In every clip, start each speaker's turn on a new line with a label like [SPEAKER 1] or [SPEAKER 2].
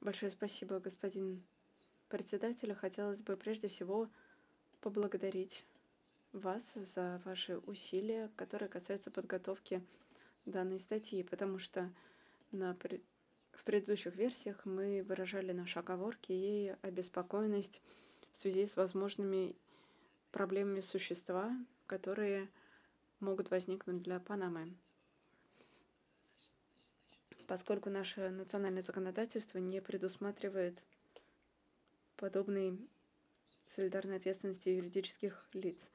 [SPEAKER 1] Большое спасибо, господин председатель. Хотелось бы прежде всего поблагодарить вас за ваши усилия, которые касаются подготовки данной статьи, потому что в предыдущих версиях мы выражали наши оговорки и обеспокоенность в связи с возможными проблемами существа, которые могут возникнуть для Панамы, поскольку наше национальное законодательство не предусматривает подобной солидарной ответственности юридических лиц.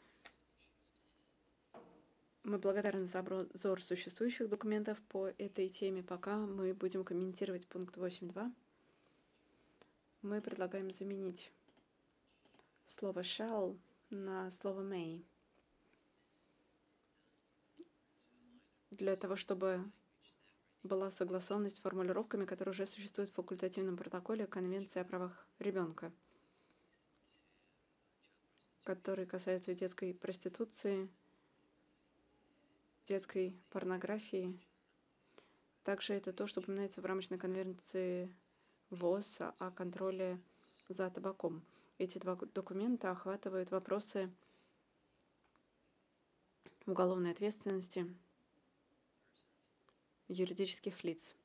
[SPEAKER 1] Мы благодарны за обзор существующих документов по этой теме. Пока мы будем комментировать пункт 8.2, мы предлагаем заменить слово shall на слово may, для того, чтобы была согласованность с формулировками, которые уже существуют в факультативном протоколе Конвенции о правах ребенка, который касается детской проституции, детской порнографии. Также это то, что упоминается в рамочной конвенции ВОЗ о контроле за табаком. Эти два документа охватывают вопросы уголовной ответственности юридических лиц.